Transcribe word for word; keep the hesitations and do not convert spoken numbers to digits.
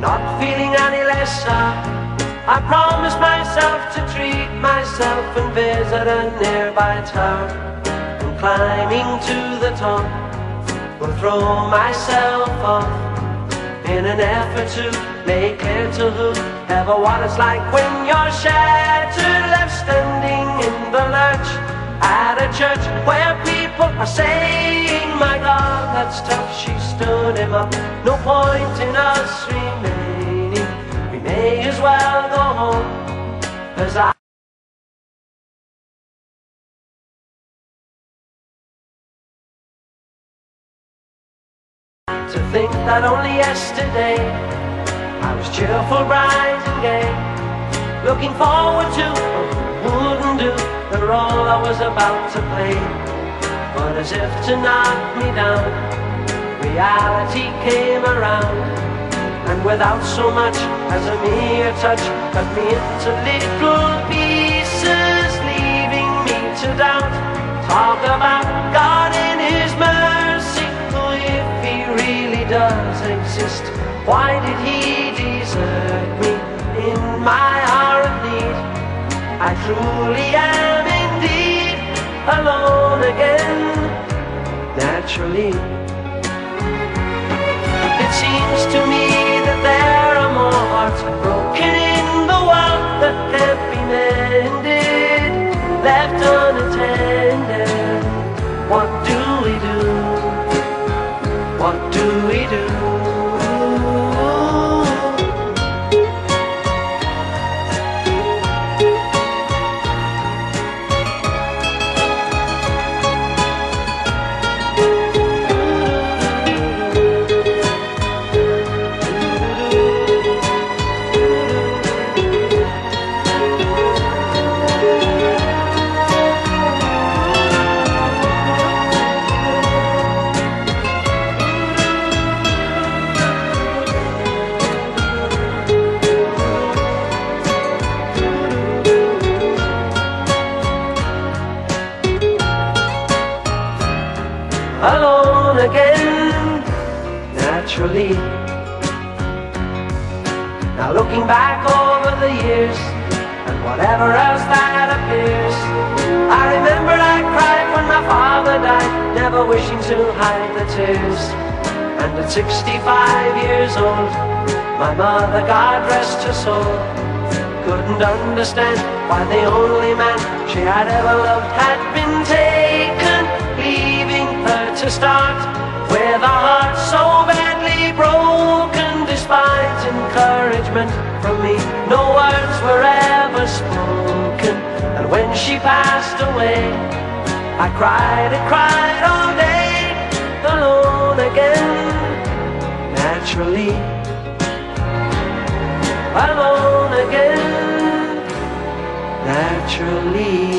not feeling any lesser, I promised myself to treat myself and visit a nearby tower. And climbing to the top, will throw myself off in an effort to make clear to whoever what it's like when you're shattered, left standing in the lurch at a church where people are saying, my God, that's tough. She stood him up. No point in us remaining. We may as well go home, 'cause I to think that only yesterday I was cheerful, bright and gay, looking forward to what wouldn't do the role I was about to play. But as if to knock me down, reality came around, and without so much as a mere touch, cut me into little pieces, leaving me to doubt. Talk about God in His mercy, who if He really does exist, why did He desert me in my hour of need? I truly am indeed alone again, naturally. It seems to me that there are more hearts broken in the world that can't be mended, left unattended. What do we do? What do we do? Alone again, naturally. Now looking back over the years, and whatever else that appears, I remember I cried when my father died, never wishing to hide the tears. And at sixty-five years old, my mother, God rest her soul, couldn't understand why the only man she had ever loved had been taken, leaving her to start with a heart so badly broken. Despite encouragement from me, no words were ever spoken. And when she passed away, I cried and cried all day, alone again, naturally. Alone again, naturally.